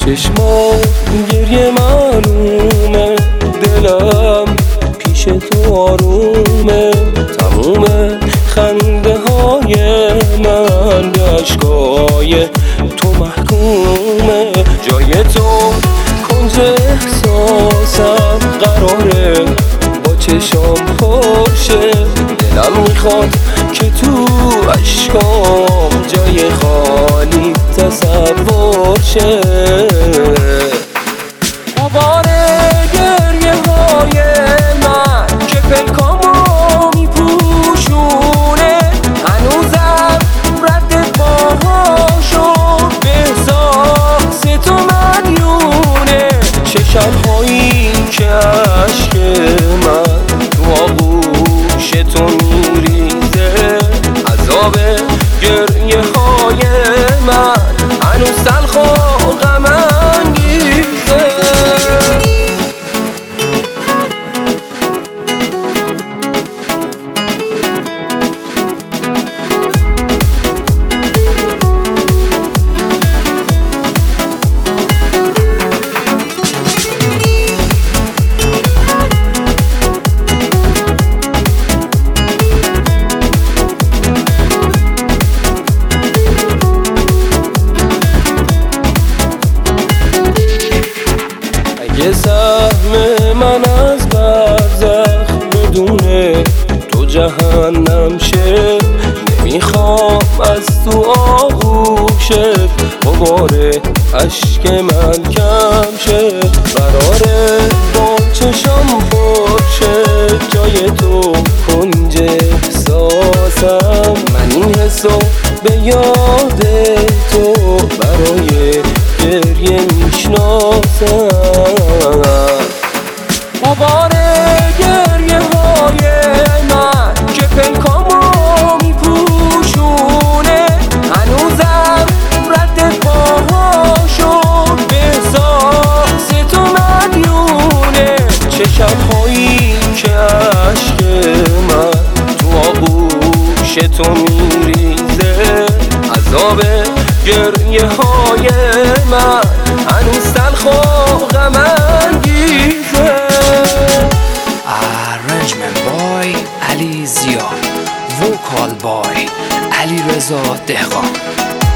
چشمام گریه معلومه، دلم پیش تو آرومه، تمومه خنده های من به عشقای تو محکومه. جای تو کنج احساسم قراره با چشام پرشه، دلم میخواد که تو عشقام جای خالی تصور شه. غبار گریه های من که پلکامو میپوشونه، هنوزم رد پاهاشو به احساس تو مدیونه. چشم هایی که عشق من تو آغوش تو میریزه، عذاب گریه های من هنوز تلخ و غم انگیزه. یه سهم من از برزخ بدونه تو جهنم شه، نمیخوام از تو آغوشت غبار عشق من کم شه. قراره با چشم پرشه جای تو کنج احساسم، من این حسو به یاد تو برای گریه میشناسم. غبار گریه های من که پلکامو میپوشونه، هنوزم رد پاهاشو به احساس تو مدیونه. چشم هایی که عشق من تو آغوش تو میریزه، عذاب گریه های من هنوز تلخ و غم انگیزه. Arrangement boy علی زیا، وکال بای علی رضا دهقان.